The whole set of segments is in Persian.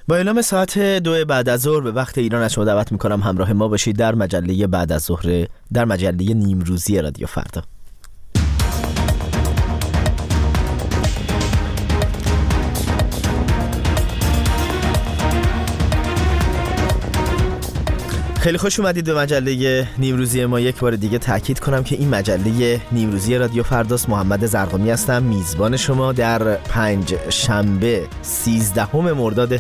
با اعلام ساعت 2 بعد از ظهر به وقت ایران از شما دعوت میکنم همراه ما باشید در مجله بعد از ظهر، در مجله نیمروزی رادیو فردا. خیلی خوش اومدید به مجله نیمروزی ما. یک بار دیگه تاکید کنم که این مجله نیمروزی رادیو فرداست. محمد زرقامی هستم، میزبان شما در 5 شنبه 13 مرداد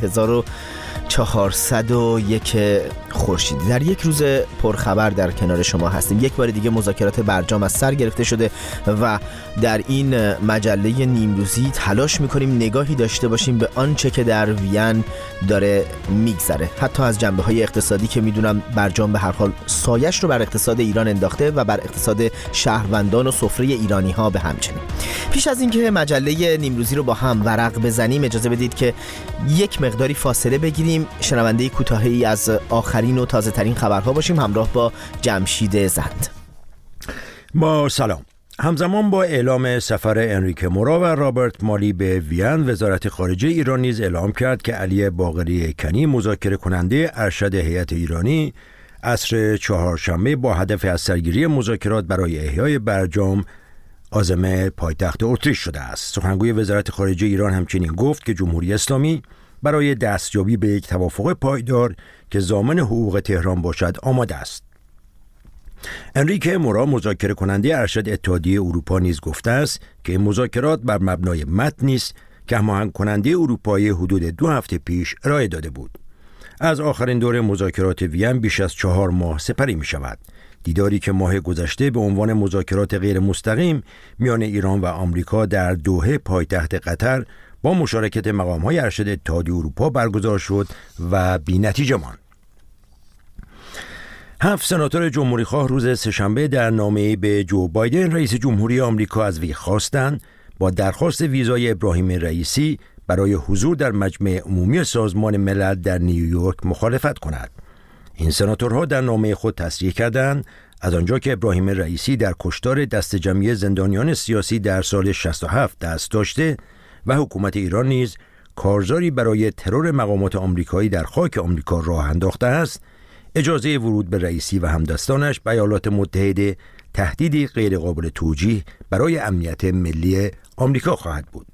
1401 خورشیدی. در یک روز پرخبر در کنار شما هستیم. یک بار دیگه مذاکرات برجام از سر گرفته شده و در این مجله نیمروزی تلاش میکنیم نگاهی داشته باشیم به آنچه که در وین داره میگذره، حتی از جنبه‌های اقتصادی که میدونم برجام به هر حال سایش رو بر اقتصاد ایران انداخته و بر اقتصاد شهروندان و سفره ایرانی ها به همچنین. پیش از اینکه مجله نیمروزی رو با هم ورق بزنیم اجازه بدید که یک مقداری فاصله بگیریم، شنونده کوتاهی از آخرین و تازه ترین خبرها باشیم همراه با جمشید زند. با سلام. همزمان با اعلام سفر انریکه مورا و رابرت مالی به وین، وزارت خارجه ایران نیز اعلام کرد که علی باقری کنی، مذاکره کننده ارشد هیئت ایرانی، عصر چهارشنبه با هدف از سرگیری مذاکرات برای احیای برجام عازم پایتخت اتریش شده است. سخنگوی وزارت خارجه ایران همچنین گفت که جمهوری اسلامی برای دستیابی به یک توافق پایدار که ضامن حقوق تهران باشد آماده است. انریکه مورا، مذاکره کننده ارشد اتحادیه اروپا، نیز گفته است که این مذاکرات بر مبنای متنی است که هماهنگ کننده اروپایی حدود 2 هفته پیش ارائه داده بود. از آخرین دور مذاکرات وین بیش از 4 ماه سپری می شود. دیداری که ماه گذشته به عنوان مذاکرات غیر مستقیم میان ایران و آمریکا در دوحه پایتخت قطر با مشارکت مقام‌های ارشد اتحادیه اروپا برگزار شد و بی‌نتیجه ماند. 7 سناتور جمهوری‌خواه روز سه‌شنبه در نامه‌ای به جو بایدن رئیس جمهوری آمریکا از وی خواستند با درخواست ویزای ابراهیم رئیسی برای حضور در مجمع عمومی سازمان ملل در نیویورک مخالفت کند. این سناتورها در نامه خود تصریح کردند از آنجا که ابراهیم رئیسی در کشتار دسته جمعی زندانیان سیاسی در سال 67 دست داشته و حکومت ایران نیز کارزاری برای ترور مقامات آمریکایی در خاک آمریکا راه انداخته است، اجازه ورود به رئیسی و همدستانش به ایالات متحده تهدیدی غیرقابل توجیه برای امنیت ملی آمریکا خواهد بود.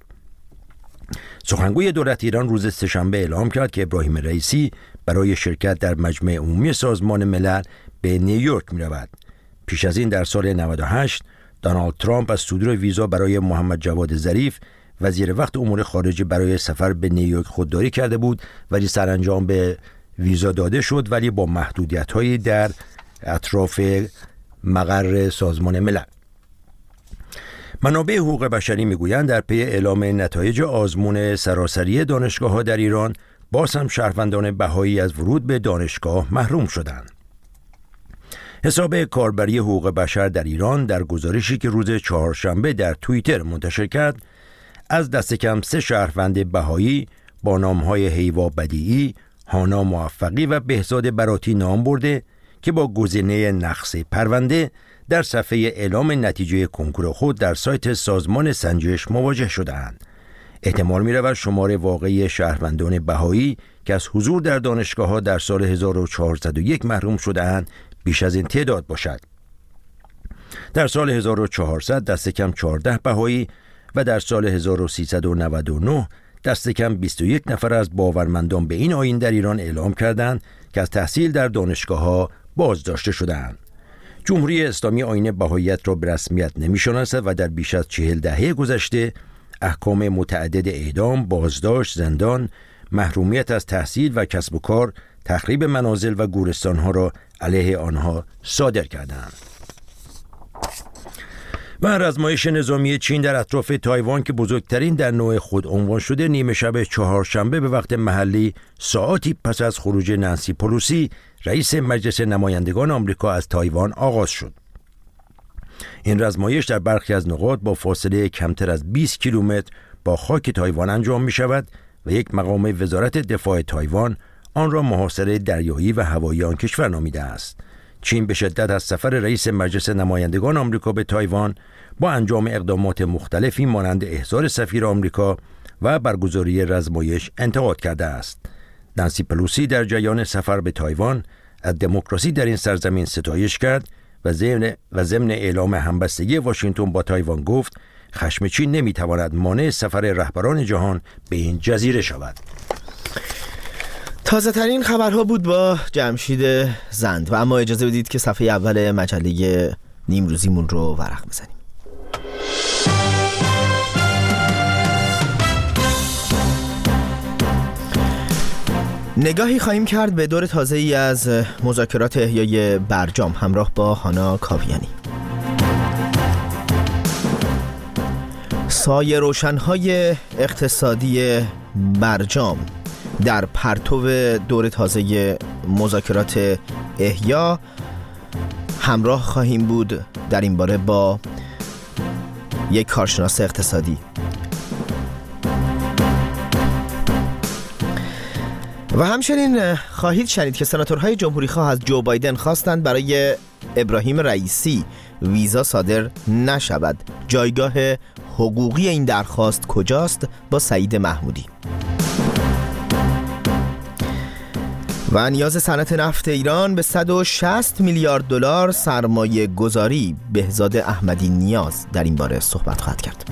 سخنگوی دولت ایران روز سه‌شنبه اعلام کرد که ابراهیم رئیسی برای شرکت در مجمع عمومی سازمان ملل به نیویورک می رود. پیش از این در سال 98 دونالد ترامپ از صدور ویزا برای محمد جواد ظریف وزیر وقت امور خارجه برای سفر به نیویورک خودداری کرده بود، ولی سرانجام به ویزا داده شد، ولی با محدودیت‌هایی در اطراف مقر سازمان ملل. منابع حقوق بشری میگویند در پی اعلام نتایج آزمون سراسری دانشگاه‌ها در ایران، باز هم شهروندان بهایی از ورود به دانشگاه محروم شدند. حساب کاربری حقوق بشر در ایران در گزارشی که روز چهارشنبه در توییتر منتشر کرد، از دست کم 3 شهروند بهایی با نام‌های هیوا بدیعی، هانا موفقی و بهزاد براتی نام برده که با گزینه نقص پرونده در صفحه اعلام نتیجه کنکور خود در سایت سازمان سنجش مواجه شده‌اند. احتمال می‌رود شمار واقعی شهروندان بهایی که از حضور در دانشگاه‌ها در سال 1401 محروم شده‌اند بیش از این تعداد باشد. در سال 1400 دست کم 14 بهایی و در سال 1399 دست کم 21 نفر از باورمندان به این آیین در ایران اعلام کردند که از تحصیل در دانشگاه‌ها بازداشته شده‌اند. جمهوری اسلامی آیین بهاییت را به رسمیت نمی‌شناسد و در بیش از 40 دهه گذشته احکام متعدد اعدام، بازداشت، زندان، محرومیت از تحصیل و کسب و کار، تخریب منازل و گورستان‌ها را علیه آنها صادر کردند. و آزمایش نظامی چین در اطراف تایوان که بزرگترین در نوع خود عنوان شده، نیمه شب چهارشنبه به وقت محلی ساعاتی پس از خروج نانسی پلوسی رئیس مجلس نمایندگان آمریکا از تایوان آغاز شد. این آزمایش در برخی از نقاط با فاصله کمتر از 20 کیلومتر با خاک تایوان انجام می شود و یک مقام وزارت دفاع تایوان آن را محاصره دریایی و هوایی آن کشور نامیده است. چین به شدت از سفر رئیس مجلس نمایندگان آمریکا به تایوان با انجام اقدامات مختلفی مانند احضار سفیر آمریکا و برگزاری آزمایش انتقاد کرده است. نانسی پلوسی در جریان سفر به تایوان از دموکراسی در این سرزمین ستایش کرد و ضمن اعلام همبستگی واشنگتن با تایوان گفت خشم چین نمیتواند مانع سفر رهبران جهان به این جزیره شود. تازه ترین خبرها بود با جمشید زند و اما اجازه بدید که صفحه اول مجله نیمروزیمون رو ورق بزنیم. نگاهی خواهیم کرد به دور تازه‌ای از مذاکرات احیای برجام همراه با هانا کاویانی. سایه روشن‌های اقتصادی برجام در پرتو دور تازه مذاکرات احیا همراه خواهیم بود در این باره با یک کارشناس اقتصادی. و همچنین خواهید شنید که سناتورهای جمهوری‌خواه از جو بایدن خواستند برای ابراهیم رئیسی ویزا صادر نشود. جایگاه حقوقی این درخواست کجاست؟ با سعید محمودی. و نیاز صنعت نفت ایران به 160 میلیارد دلار سرمایه گذاری. بهزاد احمدی نیاز در این باره صحبت خواهد کرد.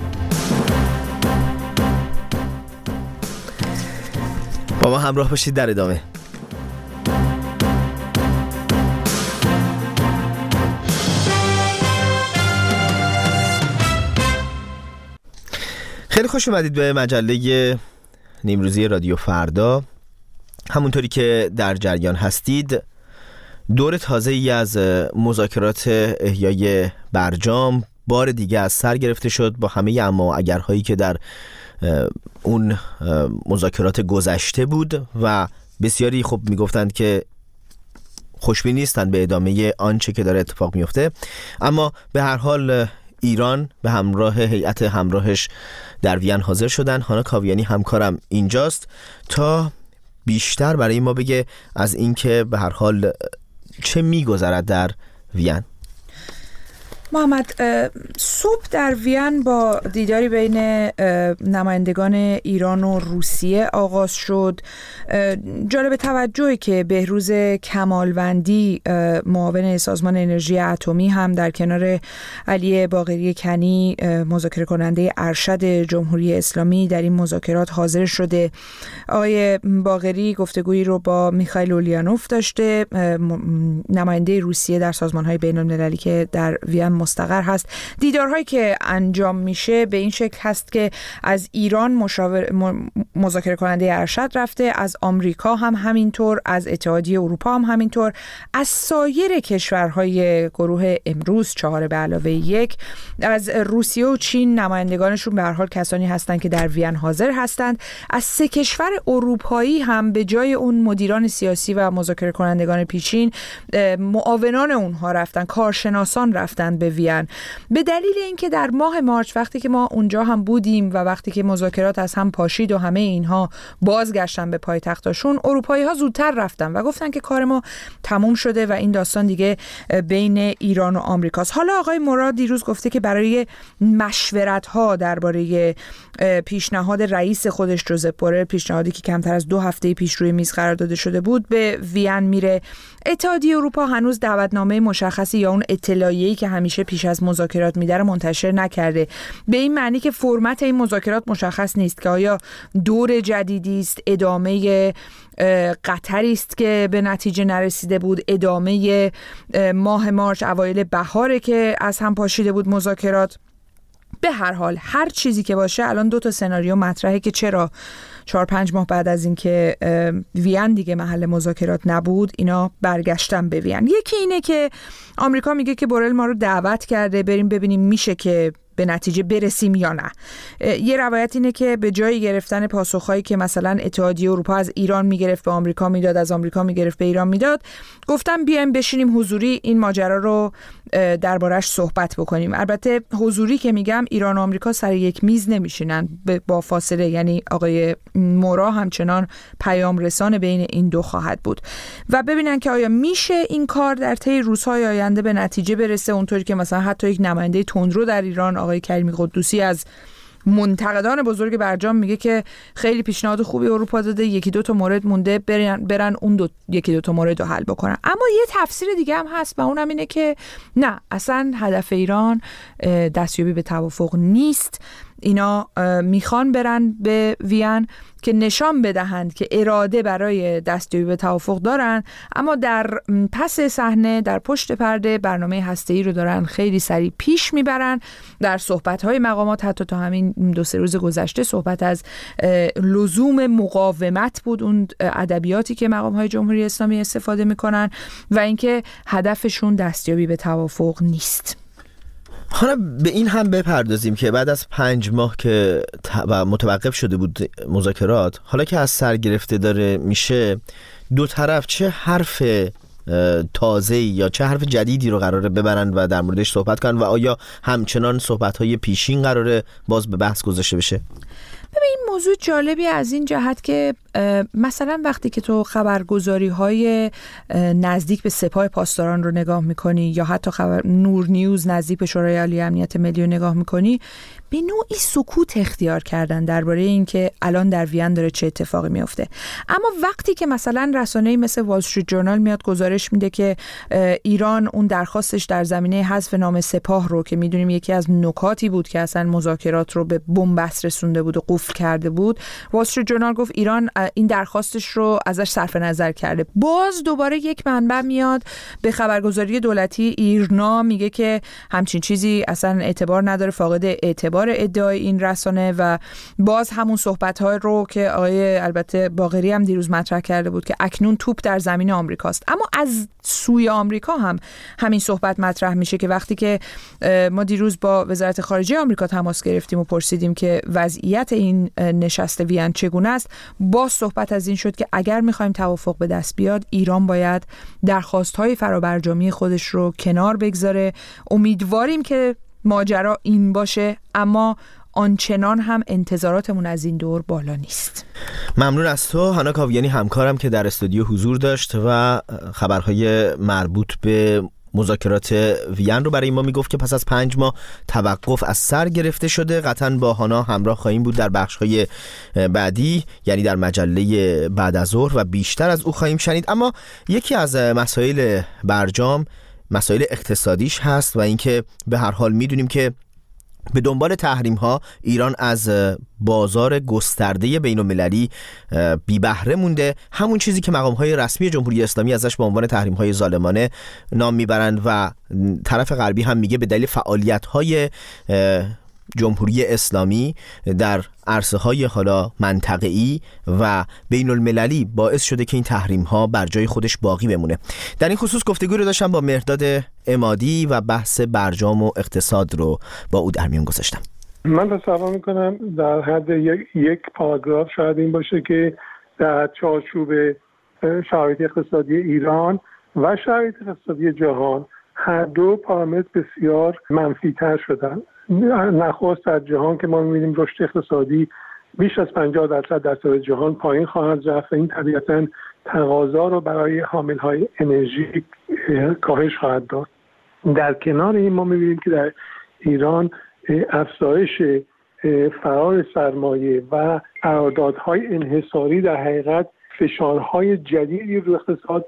با ما همراه باشید در ادامه. خیلی خوش اومدید به مجله نیمروزی رادیو فردا. همونطوری که در جریان هستید دور تازه‌ای از مذاکرات احیای برجام بار دیگه از سر گرفته شد با همه اما اگرهایی که در اون مذاکرات گذشته بود و بسیاری خب میگفتند که خوشبین نیستند به ادامه آنچه که داره اتفاق میفته. اما به هر حال ایران به همراه هیئت همراهش در وین حاضر شدن. هانا کاویانی همکارم اینجاست تا بیشتر برای ما بگه از اینکه به هر حال چه میگذرد در وین. محمد، صبح در وین با دیداری بین نمایندگان ایران و روسیه آغاز شد. جالب توجهی که بهروز کمالوندی معاون سازمان انرژی اتمی هم در کنار علی باقری کنی مذاکره کننده ارشد جمهوری اسلامی در این مذاکرات حاضر شده. آقای باقری گفتگویی رو با میخائیل اولیانوف داشته، نماینده روسیه در سازمان‌های بین‌المللی که در وین مستقر هست. دیدارهایی که انجام میشه به این شکل هست که از ایران مذاکره کننده ارشد رفته، از آمریکا هم همینطور، از اتحادیه اروپا هم همینطور، از سایر کشورهای گروه امروز 4+1، از روسیه و چین نمایندگانشون به هر حال کسانی هستند که در وین حاضر هستند. از 3 کشور اروپایی هم به جای اون مدیران سیاسی و مذاکره کنندگان پیشین معاونان اونها رفتن، کارشناسان رفتن به وین، به دلیل اینکه در ماه مارس وقتی که ما اونجا هم بودیم و وقتی که مذاکرات از هم پاشید و همه اینها بازگشتن به پایتختاشون، اروپایی ها زودتر رفتن و گفتن که کار ما تموم شده و این داستان دیگه بین ایران و آمریکاست. حالا آقای مراد دیروز گفته که برای مشورت ها درباره پیشنهاد رئیس خودش جوزپ بورل، پیشنهادی که کمتر از 2 هفته پیش روی میز قرار داده شده بود، به وین میره. اتحادیه اروپا هنوز دعوتنامه مشخصی یا اون اطلاعیه‌ای که همیشه پیش از مذاکرات میده رو منتشر نکرده، به این معنی که فرمت این مذاکرات مشخص نیست که آیا دور جدیدی است، ادامه قطری است که به نتیجه نرسیده بود، ادامه ماه مارس اوایل بهاره که از هم پاشیده بود مذاکرات. به هر حال هر چیزی که باشه الان 2 سناریو مطرحه که چرا 4-5 ماه بعد از اینکه وین دیگه محل مذاکرات نبود اینا برگشتن به وین. یکی اینه که آمریکا میگه که بورل ما رو دعوت کرده بریم ببینیم میشه که به نتیجه برسیم یا نه. یه روایت اینه که به جای گرفتن پاسخهایی که مثلا اتحادیه اروپا از ایران میگرفت به آمریکا میداد، از آمریکا میگرفت به ایران میداد، گفتم بیایم بشینیم حضوری این ماجرا رو دربارش صحبت بکنیم. البته حضوری که میگم ایران و آمریکا سر یک میز نمیشینن، با فاصله، یعنی آقای مورا همچنان پیام رسان بین این دو خواهد بود و ببینن که آیا میشه این کار در طی روزهای آینده به نتیجه برسه، اونطوری که مثلا حتی یک نماینده تندرو در ایران آقای کریمی قدوسی از منتقدان بزرگ برجام میگه که خیلی پیشنهاد خوبی اروپا داده، یکی دو تا مورد مونده برن اون یکی دو تا مورد رو حل بکنن. اما یه تفسیر دیگه هم هست و اونم اینه که نه، اصلا هدف ایران دستیابی به توافق نیست. اینا میخوان برن به وین که نشان بدهند که اراده برای دستیابی به توافق دارن، اما در پس صحنه، در پشت پرده، برنامه هسته‌ای رو دارن خیلی سریع پیش میبرن. در صحبت‌های مقامات حتی تا همین 2-3 روز گذشته صحبت از لزوم مقاومت بود، اون ادبیاتی که مقام‌های جمهوری اسلامی استفاده میکنن، و اینکه هدفشون دستیابی به توافق نیست. حالا به این هم بپردازیم که بعد از 5 ماه که متوقف شده بود مذاکرات، حالا که از سر گرفته داره میشه، دو طرف چه حرف تازه‌ای یا چه حرف جدیدی رو قراره ببرن و در موردش صحبت کنن و آیا همچنان صحبت‌های پیشین قراره باز به بحث گذاشته بشه؟ ببین، این موضوع جالبی از این جهت که مثلا وقتی که تو خبرگزاری‌های نزدیک به سپاه پاسداران رو نگاه می‌کنی یا حتی نور نیوز نزدیک به شورای عالی امنیت ملی رو نگاه می‌کنی، به نوعی سکوت اختیار کردن درباره اینکه الان در وین داره چه اتفاقی میفته. اما وقتی که مثلا رسانه‌ای مثل وال استریت جورنال میاد گزارش میده که ایران اون درخواستش در زمینه حذف نام سپاه رو که میدونیم یکی از نکاتی بود که اصلا مذاکرات رو به بنبست رسونده بود و قفل کرده بود، وال استریت جورنال گفت ایران این درخواستش رو ازش صرف نظر کرده. باز دوباره یک منبع میاد به خبرگزاری دولتی ایرنا میگه که همچین چیزی اصلا اعتبار نداره، فاقد اعتبار ادعای این رسانه، و باز همون صحبت‌ها رو که آقای البته باقری هم دیروز مطرح کرده بود که اکنون توپ در زمین آمریکاست. اما از سوی آمریکا هم همین صحبت مطرح میشه که وقتی که ما دیروز با وزارت خارجه آمریکا تماس گرفتیم و پرسیدیم که وضعیت این نشست وین چگونه است، باز صحبت از این شد که اگر می‌خوایم توافق به دست بیاد، ایران باید درخواست‌های فرابرجامی خودش رو کنار بگذاره. امیدواریم که ماجرا این باشه، اما آنچنان هم انتظاراتمون از این دور بالا نیست. ممنون از تو هانا کاویانی، همکارم که در استودیو حضور داشت و خبرهای مربوط به مذاکرات وین رو برای ما میگفت که پس از 5 ماه توقف از سر گرفته شده. قطعاً با هانا همراه خواهیم بود در بخش‌های بعدی، یعنی در مجله بعد از ظهر، و بیشتر از او خواهیم شنید. اما یکی از مسائل برجام مسائل اقتصادیش هست و اینکه به هر حال میدونیم که به دنبال تحریم ها ایران از بازار گسترده بین المللی بی بهره مونده، همون چیزی که مقام های رسمی جمهوری اسلامی ازش به عنوان تحریم های ظالمانه نام میبرند و طرف غربی هم میگه به دلیل فعالیت های جمهوری اسلامی در عرصه های حالا منطقه‌ای و بین المللی باعث شده که این تحریم ها بر جای خودش باقی بمونه. در این خصوص گفتگو رو داشتم با مهرداد عمادی و بحث برجام و اقتصاد رو با او در میون گذاشتم. من تصور میکنم در حد یک پاراگراف شاید این باشه که در چارچوب شرایط اقتصادی ایران و شرایط اقتصادی جهان هر دو پارامتر بسیار منفی‌تر شدن. نخست در جهان که ما می‌بینیم رشد اقتصادی بیش از 50% در سطح جهان پایین خواهد رفت و این طبیعتاً تقاضا رو برای حامل‌های انرژی کاهش خواهد داد. در کنار این ما می‌بینیم که در ایران افزایش فرار سرمایه و قراردادهای انحصاری در حقیقت فشارهای جدیدی رو اقتصاد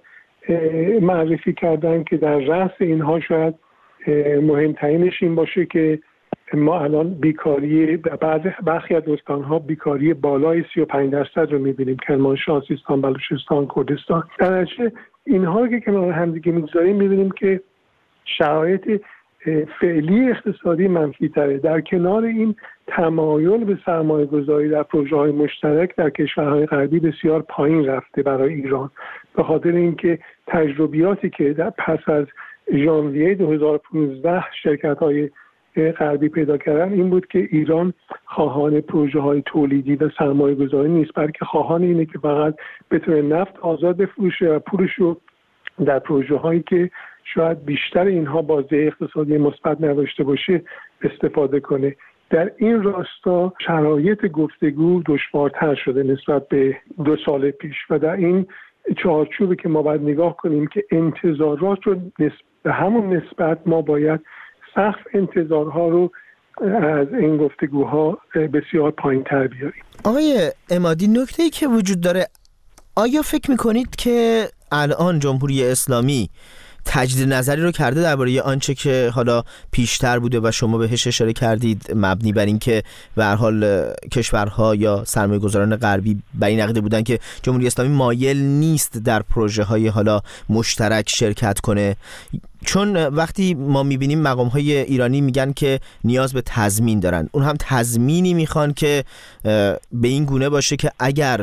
معرفی کردن که در رأس اینها شاید مهمترینش این باشه که ما الان بیکاری برخی از استان‌ها بیکاری بالای 35% رو می‌بینیم، کرمانشاه، سیستان، بلوچستان، کردستان. در نتیجه اینها رو که کنار هم دیگه می‌گذاریم می‌بینیم که شرایط فعلی اقتصادی منفی‌تره. در کنار این تمایل به سرمایه‌گذاری در پروژه‌های مشترک در کشورهای غربی بسیار پایین رفته برای ایران، به خاطر اینکه تجربیاتی که در پس از ژانویه 2015 شرکت‌های غربی پیدا کردن این بود که ایران خواهان پروژه‌های تولیدی و سرمایه‌گذاری نیست، بلکه خواهان اینه که فقط بتونه نفت آزاد بفروشه و پولش رو در پروژه‌هایی که شاید بیشتر اینها بازده اقتصادی مثبت نداشته باشه استفاده کنه. در این راستا شرایط گفتگو دشوارتر شده نسبت به 2 سال پیش و در این چارچوبی که ما باید نگاه کنیم که انتظارات رو به همون نسبت ما باید سقف انتظارها رو از این گفتگوها بسیار پایین‌تر بیاریم. آقای عمادی، نکته‌ای که وجود داره، آیا فکر میکنید که الان جمهوری اسلامی تجدید نظری رو کرده درباره آنچه که حالا پیشتر بوده و شما بهش اشاره کردید، مبنی بر این که به هر حال کشورها یا سرمایه‌گذاران غربی بر این عقیده بودن که جمهوری اسلامی مایل نیست در پروژه‌های حالا مشترک شرکت کنه؟ چون وقتی ما میبینیم مقام‌های ایرانی میگن که نیاز به تضمین دارن، اون هم تضمینی میخوان که به این گونه باشه که اگر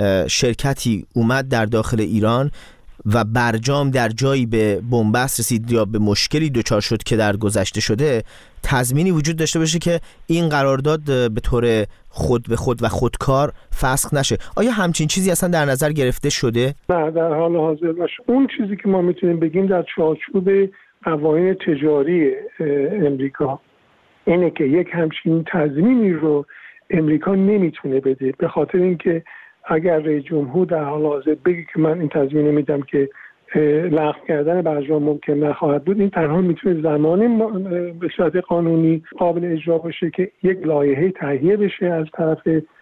شرکتی اومد در داخل ایران و برجام در جایی به بنبست رسید یا به مشکلی دچار شد که در گذشته شده، تضمینی وجود داشته باشه که این قرارداد به طور خود به خود و خودکار فسخ نشه. آیا همچین چیزی اصلا در نظر گرفته شده؟ نه، در حال حاضر باشه. اون چیزی که ما میتونیم بگیم در چارچوب قوانین تجاری امریکا اینه که یک همچین تضمینی رو امریکا نمیتونه بده، به خاطر اینکه اگر رئیس جمهور در حال حاضر بگه که من این تضمین میدم که لغو کردن برجام ممکن نخواهد بود، این تنها میتونه زمانی به صورت قانونی قابل اجرا باشه که یک لایحه تهیه بشه از طرف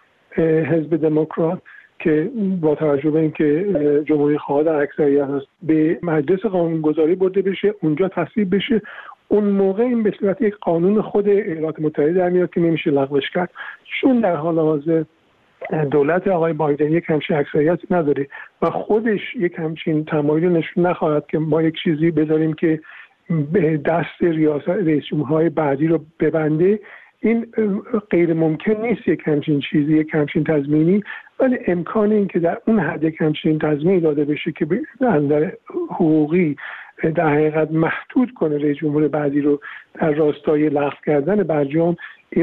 حزب دموکرات که با توجه به اینکه جمهوری خواه در اکثریت هست به مجلس قانونگذاری برده بشه، اونجا تصویب بشه. اون موقع این به صورت یک قانون خود ایالات متحده در میاد که نمیشه لغوش کرد، چون در حال حاضر دولت آقای بایدن یک همچین اکثریتی نداره و خودش یک همچین تمایل نشون نخواهد که ما یک چیزی بذاریم که به دست رئیس جمهورهای بعدی رو ببنده. این غیر ممکن نیست یک همچین چیزی، یک همچین تضمینی، ولی امکان این که در اون حد یک همچین تضمینی داده بشه که به نظر حقوقی در حقیقت محدود کنه رئیس جمهور بعدی رو در راستای لغو کردن برجام،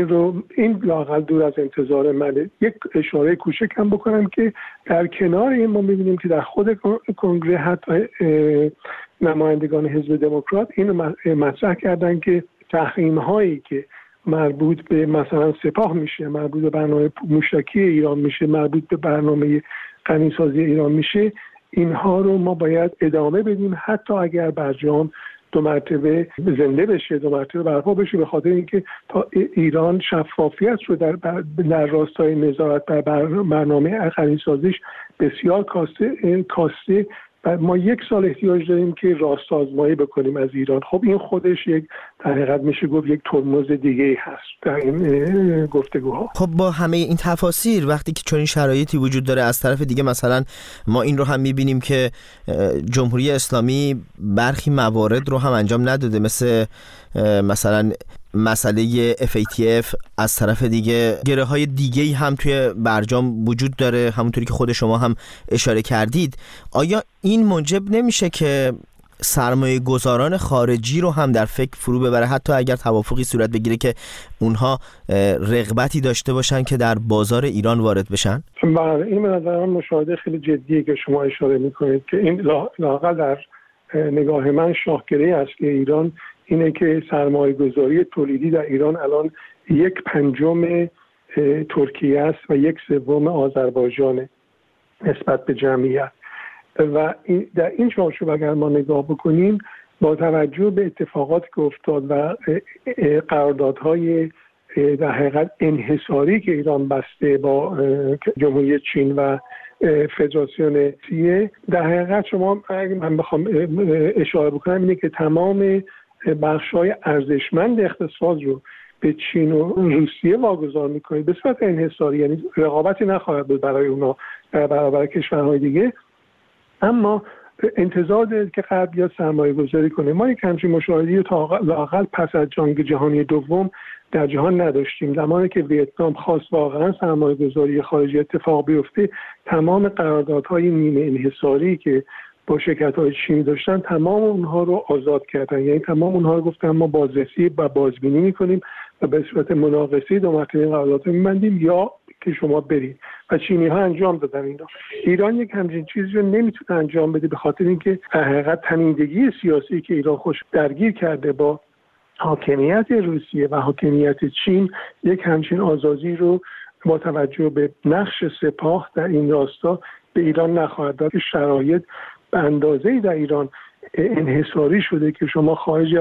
این لااقل دور از انتظار منه. یک اشاره کوچک هم بکنم که در کنار این ما می‌بینیم که در خود کنگره حتی نمایندگان حزب دموکرات اینو مطرح کردن که تحریم‌هایی که مربوط به مثلا سپاه میشه، مربوط به برنامه موشکی ایران میشه، مربوط به برنامه غنیسازی ایران میشه، اینها رو ما باید ادامه بدیم حتی اگر برجام 2 مرتبه زنده بشه، 2 مرتبه برپا بشه، به خاطر اینکه تا ایران شفافیت رو در راستای نظارت بر برنامه غنیسازیش بسیار کاسته و ما 1 سال احتیاج داریم که راست آزمایی بکنیم از ایران. خب این خودش یک در حقیقت میشه گفت یک ترمز دیگه هست در این گفتگوها. خب با همه این تفاصیل وقتی که چنین شرایطی وجود داره، از طرف دیگه مثلا ما این رو هم میبینیم که جمهوری اسلامی برخی موارد رو هم انجام نداده، مثلا مسئله FATF، از طرف دیگه گره های دیگه‌ای هم توی برجام وجود داره، همونطوری که خود شما هم اشاره کردید. آیا این موجب نمیشه که سرمایه گذاران خارجی رو هم در فکر فرو ببره، حتی اگر توافقی صورت بگیره که اونها رغبتی داشته باشن که در بازار ایران وارد بشن؟ بله، این به نظر من مشاهده خیلی جدیه که شما اشاره میکنید که این لااقل در نگاه من شاهکاره اصلی ایران اینه که سرمایه گذاری تولیدی در ایران الان 1/5 ترکیه است و 1/3 آذربایجان نسبت به جمعیت. و در این چارچوب اگر ما نگاه بکنیم با توجه به اتفاقاتی که افتاد و قراردادهای در حقیقت انحصاری که ایران بسته با جمهوری چین و فدراسیون روسیه، در حقیقت شما اگر من بخوام اشاره بکنم اینه که تمام بخش‌های ارزشمند اقتصاد رو به چین و روسیه واگذار می‌کنید به صورت انحصاری، یعنی رقابتی نخواهد بود برای اونا در برابر کشورهای دیگه، اما انتظار دارید که غرب بیاد سرمایه گذاری کنه. ما یک همچین مشاهده‌ای رو تا لااقل پس از جنگ جهانی دوم در جهان نداشتیم. زمانی که ویتنام خواست واقعا سرمایه گذاری خارجی اتفاق بیفته، تمام قراردادهای نیمه انحصاری که با شرکت‌های چینی داشتن تمام اونها رو آزاد کردن، یعنی تمام اونها رو گفتن ما بازرسی و بازبینی می‌کنیم و به صورت مناقصه 2 مرتبه قرارداد رو می‌بندیم یا که شما برید، و چینی‌ها انجام دادن اینا. ایران یک همچین چیزی رو نمیتونه انجام بده به خاطر اینکه در حقیقت تنیدگی سیاسی که ایران خوش درگیر کرده با حاکمیت روسیه و حاکمیت چین یک همچین آزادی رو با توجه به نقش سپاه در این راستا به ایران نخواهد داد. شرایط به اندازه‌ای در ایران انحصاری شده که شما خارج از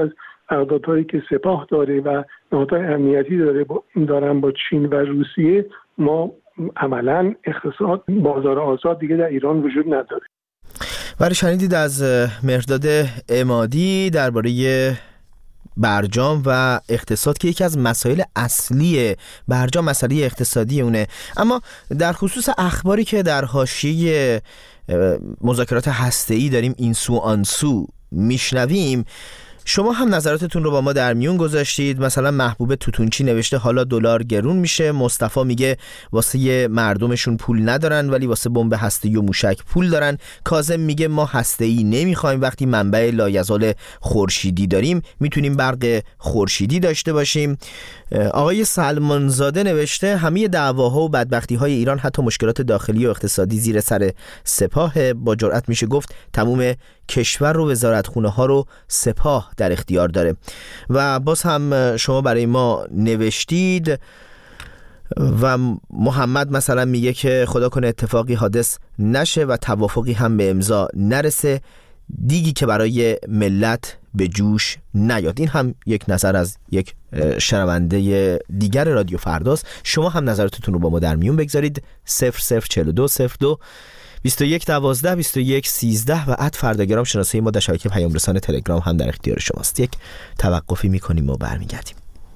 قراردادهایی که سپاه داره و نهادهای امنیتی دارن با چین و روسیه، ما عملاً اقتصاد بازار آزاد دیگه در ایران وجود نداره. ولی شنیدید از مهرداد عمادی درباره برجام و اقتصاد که یکی از مسائل اصلی برجام مسئله اقتصادی اونه. اما در خصوص اخباری که در حاشیه مذاکرات هسته‌ای داریم این سو آن سو میشنویم، شما هم نظراتتون رو با ما در میون گذاشتید. مثلا محبوب توتونچی نوشته حالا دلار گرون میشه، مصطفی میگه واسه مردمشون پول ندارن ولی واسه بمب هسته‌ای و موشک پول دارن. کاظم میگه ما هسته‌ای نمیخوایم، وقتی منبع لایزال خورشیدی داریم میتونیم برق خورشیدی داشته باشیم. آقای سلمان زاده نوشته همه دعواها و بدبختی‌های ایران حتی مشکلات داخلی و اقتصادی زیر سر سپاه. با جرئت میشه گفت تمام کشور رو، وزارتخونه‌ها رو سپاه در اختیار داره. و باز هم شما برای ما نوشتید و محمد مثلا میگه که خدا کنه اتفاقی حادث نشه و توافقی هم به امضا نرسه، دیگی که برای ملت به جوش نیاد. این هم یک نظر از یک شنونده دیگر رادیو فرداست. شما هم نظراتتون رو با ما در میون بگذارید. 0042 02 21 12 21 13 و @فرداگرام شناسه ما در شبکه پیام رسان تلگرام هم در اختیار شماست. یک توقفی میکنیم و برمیگردیم.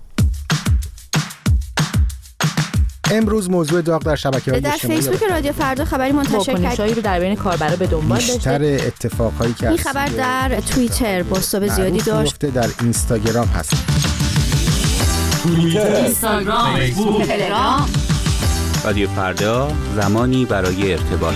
امروز موضوع داغ در شبکه‌های اجتماعی در فیسبوک رادیو فردا خبری منتشر کرد رو در بین کاربرا به دنبال داشته. بیشتر اتفاقایی که این خبر در توییتر پست‌های زیادی داشت. در اینستاگرام هست. توییتر، اینستاگرام، فیسبوک، تلگرام. رادیو فردا، زمانی برای ارتباط.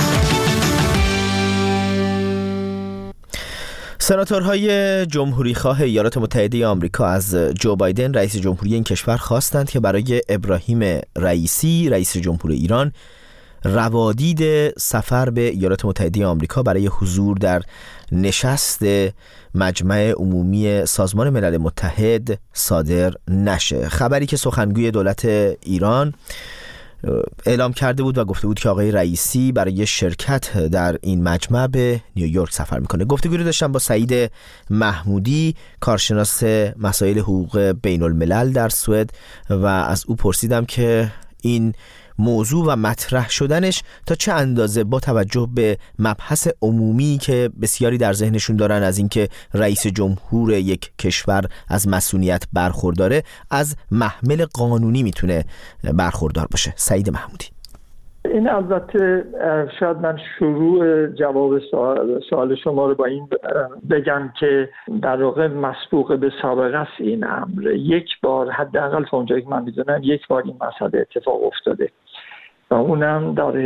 سناتورهای جمهوریخواه ایالات متحده آمریکا از جو بایدن رئیس جمهوری این کشور خواستند که برای ابراهیم رئیسی رئیس جمهور ایران روادید سفر به ایالات متحده آمریکا برای حضور در نشست مجمع عمومی سازمان ملل متحد صادر نشه. خبری که سخنگوی دولت ایران اعلام کرده بود و گفته بود که آقای رئیسی برای شرکت در این مجمع به نیویورک سفر میکنه. گفتگویی داشتم با سعید محمودی، کارشناس مسائل حقوق بین الملل در سوئد و از او پرسیدم که این موضوع و مطرح شدنش تا چه اندازه با توجه به مبحث عمومی که بسیاری در ذهنشون دارن از اینکه رئیس جمهور یک کشور از مسئولیت برخورداره، از محمل قانونی میتونه برخوردار باشه. سعید محمودی: این البته شاید من شروع جواب سوال شما رو با این بگم که در واقع مسبوق به سابقه است این امر. یک بار حداقل تا اونجایی که من میدونم یک بار این مسئله اتفاق افتاده و اونم در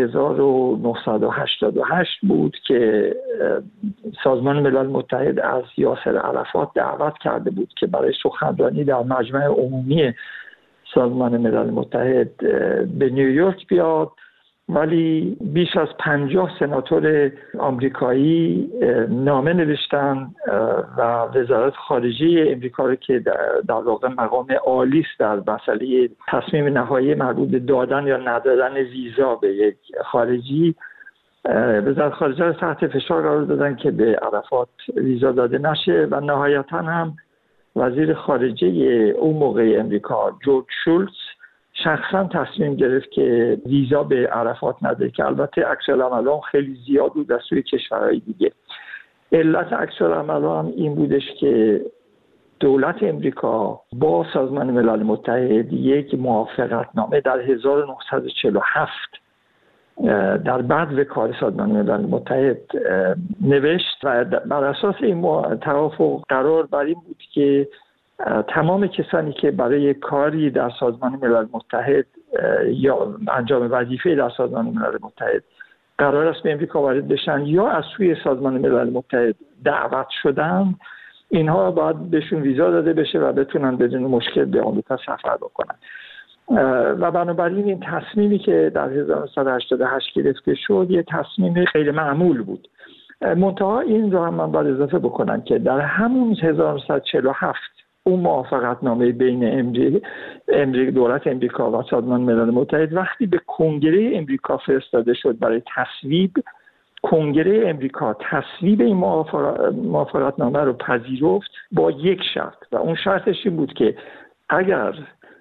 1988 بود که سازمان ملل متحد از یاسر عرفات دعوت کرده بود که برای سخنرانی در مجمع عمومی سازمان ملل متحد به نیویورک بیاد، ولی بیش از 50 سناتور آمریکایی نامه نوشتن و وزارت خارجه امریکا رو که در واقع مقام عالی است در مسئله تصمیم نهایی مربوط به دادن یا ندادن ویزا به یک خارجی، وزارت خارجه رو تحت فشار قرار دادن که به عرفات ویزا داده نشه و نهایتاً هم وزیر خارجه اون موقع امریکا جورج شولتز شخصا تصمیم گرفت که ویزا به عرفات نده، که البته عکس‌العمل خیلی زیاد بود از سوی کشورهای دیگه. علت عکس‌العمل هم این بودش که دولت امریکا با سازمان ملل متحد یک موافقتنامه در 1947 در بعد کار سازمان ملل متحد نوشت و بر اساس این توافق قرار بر این بود که تمام کسانی که برای کاری در سازمان ملل متحد یا انجام وظیفه در سازمان ملل متحد قرار است به امریکا وارد بشن یا از سوی سازمان ملل متحد دعوت شدن، اینها باید بهشون ویزا داده بشه و بتونن بدون مشکل به آمریکا سفر بکنن. و بنابراین این تصمیمی که در 1988 گرفته شد یه تصمیم غیر معمول بود. منتها این رو هم من باید اضافه بکنم که در همون 1947 اون موافقتنامه بین دولت امریکا و سازمان ملل متحد وقتی به کنگره امریکا فرستاده شد برای تصویب، کنگره امریکا تصویب این موافقتنامه رو پذیرفت با یک شرط و اون شرطش این بود که اگر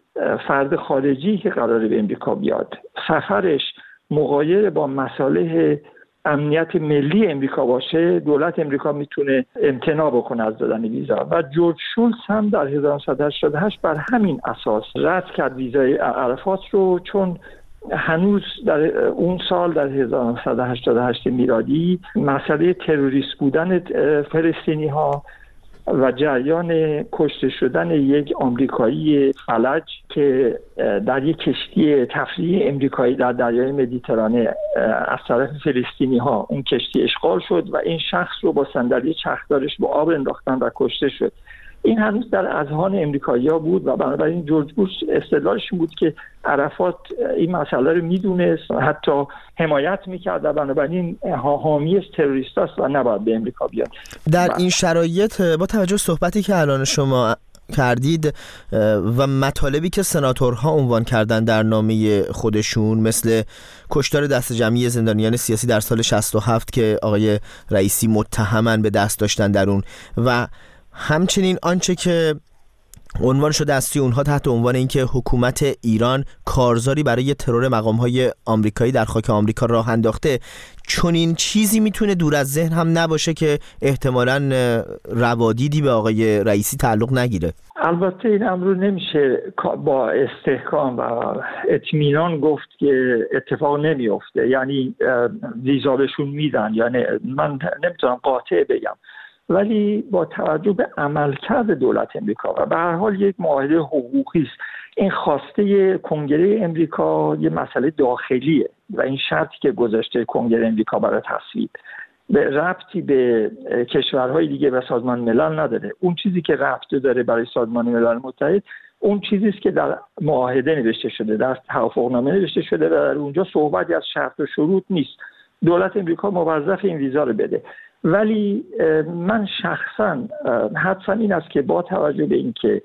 فرد خارجی که قراره به امریکا بیاد سفرش مغایر با مصالح امنیت ملی امریکا باشه، دولت امریکا میتونه امتناع بکنه از دادن ویزا. و جورج شولتز هم در 1988 بر همین اساس رد کرد ویزای عرفات رو، چون هنوز در اون سال در 1988 میلادی مسئله تروریست بودن فلسطینی ها و جریان کشته شدن یک آمریکایی فلج که در یک کشتی تفریحی امریکایی در دریای مدیترانه از طرف فلسطینی ها اون کشتی اشغال شد و این شخص رو با صندلی چرخدارش با آب انداختن و کشته شد. این هنوز در اذهان امریکایی‌ها بود و بنابراین جورج بوش استدلالش بود که عرفات این مسئله رو میدونست، حتی حمایت میکرد و بنابراین حامی تروریست است و نباید به امریکا بیاد. در این شرایط با توجه به صحبتی که الان شما کردید و مطالبی که سناتورها عنوان کردن در نامه خودشون، مثل کشتار دست جمعی زندانیان سیاسی در سال 67 که آقای رئیسی متهمن به دست داشتن در اون، و همچنین آنچه که عنوان شده از سوی اونها تحت عنوان اینکه حکومت ایران کارزاری برای ترور مقام‌های آمریکایی در خاک آمریکا راه انداخته، چون این چیزی میتونه دور از ذهن هم نباشه که احتمالاً روادیدی به آقای رئیسی تعلق نگیره. البته این امر رو نمیشه با استحکام و اطمینان گفت که اتفاق نمیفته، یعنی ویزا بهشون میدن، یعنی من نمیتونم قاطع بگم، ولی با توجه به عملکرد دولت امریکا و به هر حال یک معاهده حقوقی است، این خواسته کنگره امریکا یه مسئله داخلیه و این شرطی که گذاشته کنگره امریکا برای تصویب به ربطی به کشورهای دیگه و سازمان ملل نداره. اون چیزی که ربط داره برای سازمان ملل متحد اون چیزی است که در معاهده نوشته شده، در توافقنامه نوشته شده و در اونجا صحبتی از شرط و شروط نیست. دولت امریکا موظف این ویزا رو بده. ولی من شخصا حدسم این است که با توجه به اینکه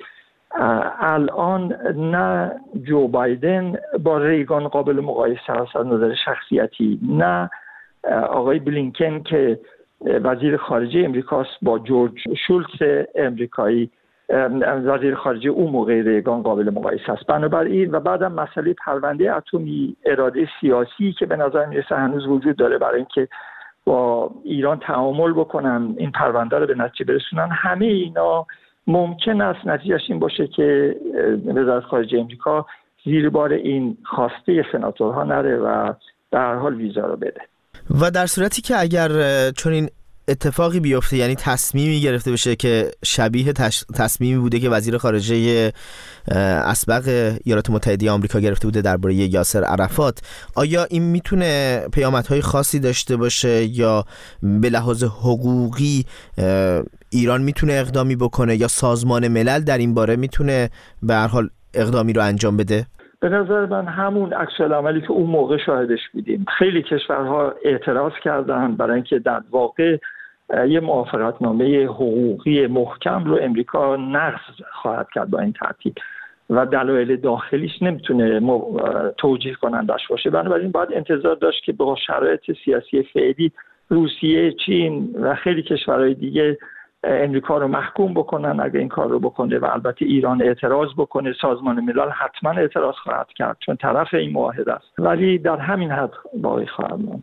الان نه جو بایدن با ریگان قابل مقایسه است از نظر شخصیتی، نه آقای بلینکن که وزیر خارجه امریکاست با جورج شولتز امریکایی وزیر خارجه اون موقع ریگان قابل مقایسه است. بنابراین و بعدم مسئله پرونده اتمی، اراده سیاسی که به نظر میرسه هنوز وجود داره برای اینکه با ایران تعامل بکنن، این پرونده رو به نتیجه برسونن، همه اینا ممکن است نتیجهش این باشه که وزارت خارجه امریکا زیر بار این خواسته سناتورها نره و در هر حال ویزا رو بده. و در صورتی که اگر چون این اتفاقی بیفته، یعنی تصمیمی گرفته بشه که شبیه تصمیمی بوده که وزیر خارجه اسبق ایالات متحده آمریکا گرفته بوده درباره یاسر عرفات، آیا این میتونه پیامدهای خاصی داشته باشه یا به لحاظ حقوقی ایران میتونه اقدامی بکنه یا سازمان ملل در این باره میتونه به هر حال اقدامی رو انجام بده؟ به نظر من همون عکس العملی که اون موقع شاهدش بودیم. خیلی کشورها اعتراض کردن برای اینکه در واقع یه موافقتنامه حقوقی محکم رو امریکا نقض خواهد کرد با این ترتیب و دلایل داخلیش نمیتونه توجیه کنندش باشه. بنابراین باید انتظار داشت که با شرایط سیاسی فعلی روسیه، چین و خیلی کشورهای دیگه امریکا رو محکوم بکنن اگه این کار رو بکنه و البته ایران اعتراض بکنه. سازمان ملل حتما اعتراض خواهد کرد چون طرف این معاهده است، ولی در همین حد باقی خواهد ماند.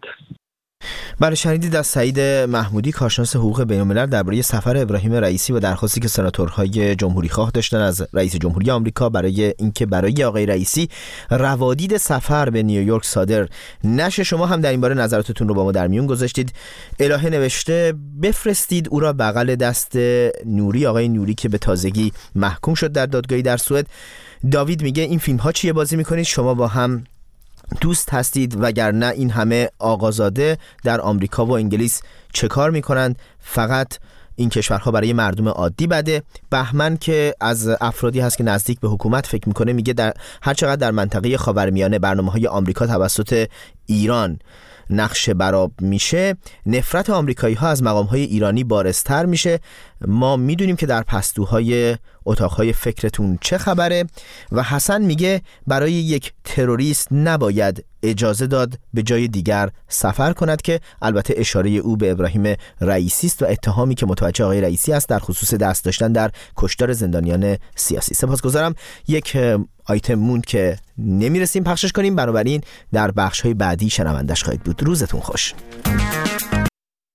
بله، شنیدید از سعید محمودی، کارشناس حقوق بین‌الملل، درباره سفر ابراهیم رئیسی و درخواستی که سناتورهای جمهوری‌خواه داشتن از رئیس جمهوری آمریکا برای اینکه برای آقای رئیسی روادید سفر به نیویورک صادر نشه. شما هم در این باره نظراتتون رو با ما در میون گذاشتید. الهه نوشته بفرستید او را بغل دست نوری، آقای نوری که به تازگی محکوم شد در دادگاهی در سوئد. داوید میگه این فیلم‌ها چیه بازی می‌کنید؟ شما با هم دوست هستید، وگرنه این همه آقازاده در آمریکا و انگلیس چه کار میکنند؟ فقط این کشورها برای مردم عادی بده. بهمن که از افرادی هست که نزدیک به حکومت فکر میکنه، میگه در هر چقدر در منطقه خاورمیانه برنامه‌های آمریکا توسط ایران نقش برآب میشه، نفرت آمریکایی ها از مقام های ایرانی بارزتر میشه. ما میدونیم که در پستوهای اتاقهای فکرتون چه خبره. و حسن میگه برای یک تروریست نباید اجازه داد به جای دیگر سفر کند که البته اشاره او به ابراهیم رئیسی است و اتهامی که متوجه آقای رئیسی است در خصوص دست داشتن در کشتار زندانیان سیاسی. سپاسگزارم. یک آیتم موند که نمیرسیم پخشش کنیم، بنابراین در بخش‌های بعدی شنوندش خواهید بود. روزتون خوش.